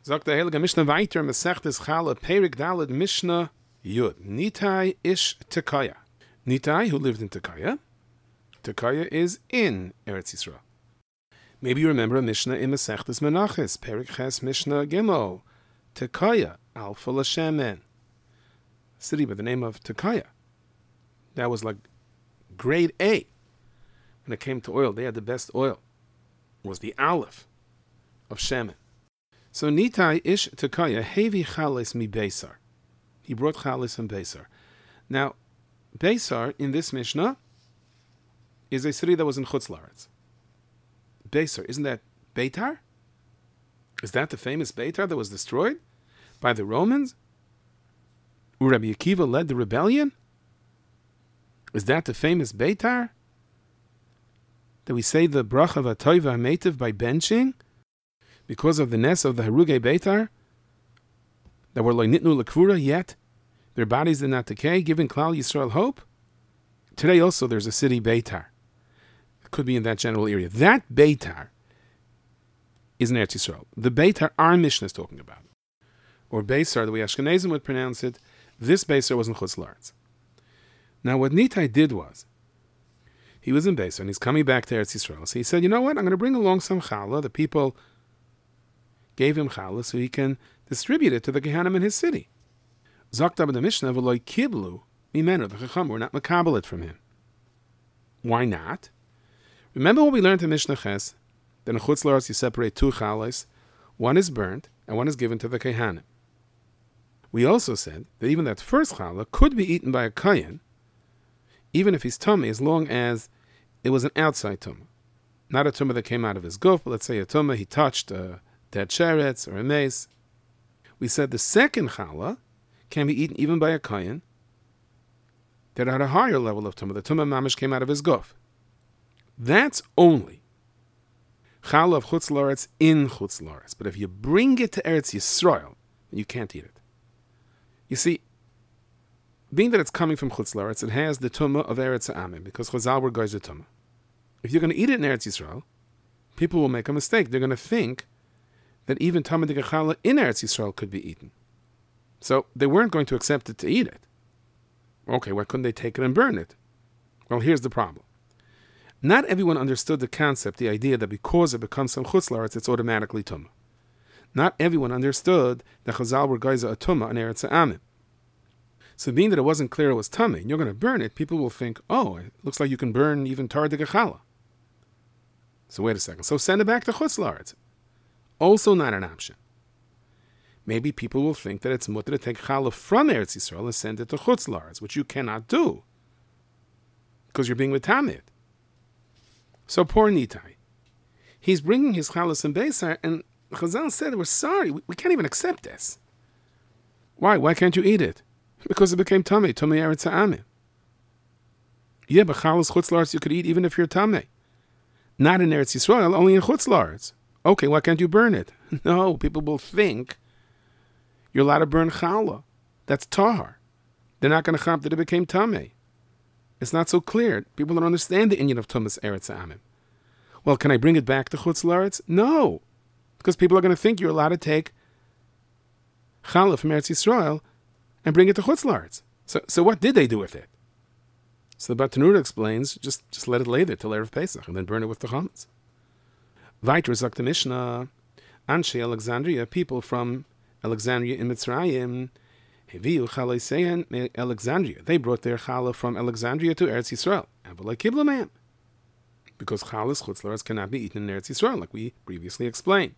Sagt der Heilige Mishnah weiter, Masechtes Chala, Perik Daled Mishnah Yud. Nitai ish Tekaya. Nitai, who lived in Tekaya. Tekaya is in Eretz Yisrael. Maybe you remember a Mishnah in Masechtes Menachos, Perik Ches Mishnah Gimel. Tekaya, Alpha Lashemen. City by the name of Tekaya. That was like grade A. When it came to oil, they had the best oil. It was the Aleph of Shemen. So Nitai ish Tekaya hevi chales mi Beisar. He brought chales from Beisar. Now, Beisar in this Mishnah is a city that was in Chutz La'aretz. Beisar, isn't that Beitar? Is that the famous Beitar that was destroyed by the Romans? Where Rabbi Akiva led the rebellion? Is that the famous Beitar? That we say the bracha of Atoiva HaMeitiv by benching? Because of the ness of the Harugei Beitar, that were loynitnu lekvura, yet their bodies did not decay, giving Klal Yisrael hope. Today also there's a city Beitar. It could be in that general area. That Beitar is in Eretz Yisrael. The Beitar our Mishnah is talking about. Or Beisar, the way Ashkenazim would pronounce it, this Beisar was in Chutz La'aretz. Now what Nitai did was, he was in Beisar and he's coming back to Eretz Yisrael. So he said, you know what, I'm going to bring along some challah. The people gave him challah so he can distribute it to the Gehanim in his city. Zokta b'da Mishnah v'loy kiblu mimenu. The Chacham were not makabelet from him. Why not? Remember what we learned in Mishnah Ches? That in Chutz La'aretz you separate two challahs. One is burnt and one is given to the Gehanim. We also said that even that first challah could be eaten by a kohen, even if he's tummy, as long as it was an outside tumah. Not a tumah that came out of his guf, but let's say a tumah he touched a dead sheretz or a mace. We said the second challah can be eaten even by a kohen that had a higher level of tumah. The tumah mamish came out of his guf. That's only challah of Chutz La'aretz in Chutz La'aretz. But if you bring it to Eretz Yisrael, you can't eat it. You see, being that it's coming from Chutz La'aretz, it has the tumah of Eretz Amim, because Chazal were goyzer tumah. If you're going to eat it in Eretz Yisrael, people will make a mistake. They're going to think that even Tamid Gechala in Eretz Yisrael could be eaten. So they weren't going to accept it to eat it. Okay, why couldn't they take it and burn it? Well, here's the problem. Not everyone understood the concept, the idea that because it becomes from Chutz La'aretz, it's automatically tumah. Not everyone understood that Chazal were goyzer a tumah in Eretz Amim. So being that it wasn't clear it was tummy, and you're going to burn it, people will think, oh, it looks like you can burn even tar de gechala. So wait a second. So send it back to Chutz La'aretz. Also not an option. Maybe people will think that it's mutter to take challah from Eretz Yisrael and send it to Chutz La'aretz, which you cannot do, because you're being mitamid. So poor Nitai. He's bringing his challah and Beisar, and Chazal said, we're sorry, we can't even accept this. Why? Why can't you eat it? Because it became tummy Eretz Amim. Yeah, but Chalas Chutz La'aretz you could eat even if you're tummy. Not in Eretz Yisrael, only in Chutz La'aretz. Okay, why can't you burn it? No, people will think you're allowed to burn challah. That's tahar. They're not going to chop that it became tummy. It's not so clear. People don't understand the inyan of Tumas Eretz Amim. Well, can I bring it back to Chutz La'aretz? No, because people are going to think you're allowed to take challah from Eretz Yisrael and bring it to Chutz La'aretz. So what did they do with it? So the Bartenura explains, just let it lay there till Erev Pesach and then burn it with the chametz. Weiter sagt the Mishnah, Anshe Alexandria, people from Alexandria in Mitzrayim, Heviu Chalasein me Alexandria. They brought their challah from Alexandria to Eretz Yisrael. Avalei kibla ma'am. Because chalas Chutz La'aretz cannot be eaten in Eretz Yisrael, like we previously explained.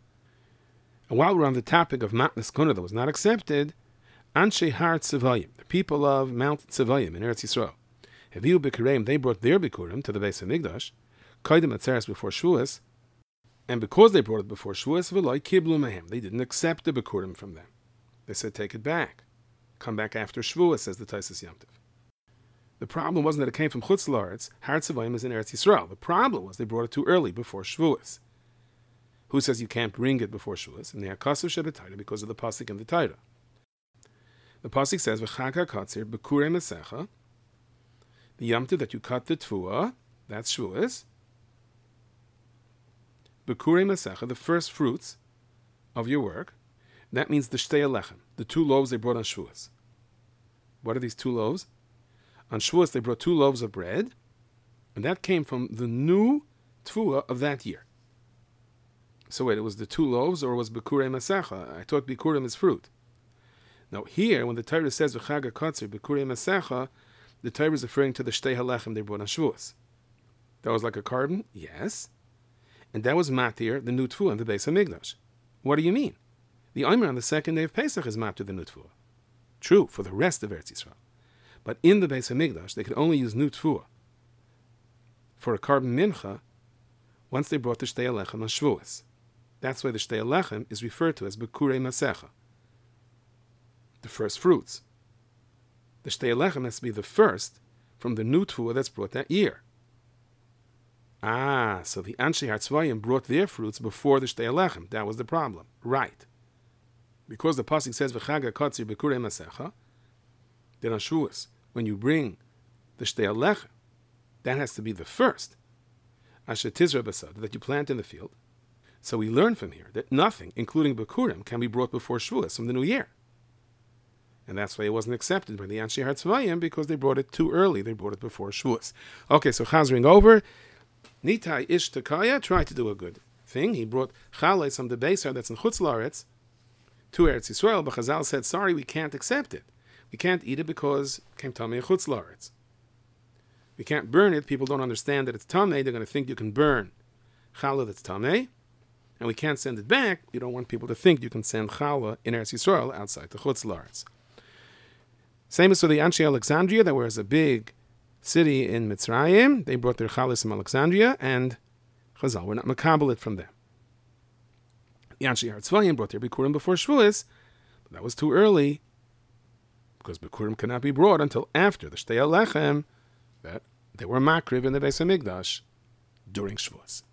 And while we're on the topic of matnas kuna that was not accepted, Anshe Har Tzivayim, the people of Mount Tzivayim in Eretz Yisrael, Heviu Bikurim, they brought their Bikurim to the Beis HaMikdash, Kaidim Atzeres before Shavuos, and because they brought it before Shavuos, V'loi Kiblu Mehem, they didn't accept the Bikurim from them. They said, take it back. Come back after Shavuos, says the Taisus Yom Tov. The problem wasn't that it came from Chutz La'aretz. Har Tzivayim is in Eretz Yisrael. The problem was they brought it too early, before Shavuos. Who says you can't bring it before Shavuos? And the Akasu Shebetayra, because of the Pasuk in the Torah. The Pasuk says, V'chag HaKatzir B'kurei Mesecha, the Yom Tov that you cut the Tfuah, that's Shavuos. B'kurei Mesecha, the first fruits of your work. That means the shtei lechem, the 2 loaves they brought on Shavuos. What are these 2 loaves? On Shavuos they brought 2 loaves of bread, and that came from the new tfuah of that year. So wait, it was the 2 loaves, or was Bikurei Masecha? I thought Bikurim is fruit. Now here, when the Torah says V'chag HaKatzir Bikurei Masecha, the Torah is referring to the shtei halechem they brought on Shavuos. That was like a carbon? Yes. And that was matir, the new tfuah in the Beis HaMikdash. What do you mean? The Omer on the 2nd day of Pesach is matir the new tfuah. True, for the rest of Eretz Yisrael. But in the Beis HaMikdash, they could only use new tfuah for a carbon mincha once they brought the shtei halechem on Shavuos. That's why the shtei halechem is referred to as Bikurei Masecha, the first fruits. The shtei halechem has to be the first from the new tfuah that's brought that year. So the Anshei HaTzvayim brought their fruits before the shtei halechem. That was the problem. Right. Because the pasuk says V'chag HaKatzir Bikurei Masecha, then on Shavuos, when you bring the shtei halechem, that has to be the first Asher Tizra Basad that you plant in the field. So we learn from here that nothing, including Bikurim, can be brought before Shavuos from the new year. And that's why it wasn't accepted by the Anshei HaTzvayim, because they brought it too early. They brought it before Shavuos. Okay, so chazering over. Nitai Ish Tekaya tried to do a good thing. He brought Chalais from the Beisar that's in Chutz La'aretz to Eretz Yisrael, but Chazal said, sorry, we can't accept it. We can't eat it because it came Tamei in Chutz La'aretz. We can't burn it. People don't understand that it's Tamei. They're going to think you can burn Challah that's Tamei. And we can't send it back. You don't want people to think you can send Challah in Eretz Yisrael outside the Chutz La'aretz. Same as for the Anshei Alexandria, there was a big city in Mitzrayim. They brought their Chalas from Alexandria, and Chazal were not makabel it from them. The Anshei HaTzvayim brought their Bikurim before Shavuos, but that was too early, because Bikurim cannot be brought until after the Shtei HaLechem that they were makriv in the Beis HaMikdash during Shavuos.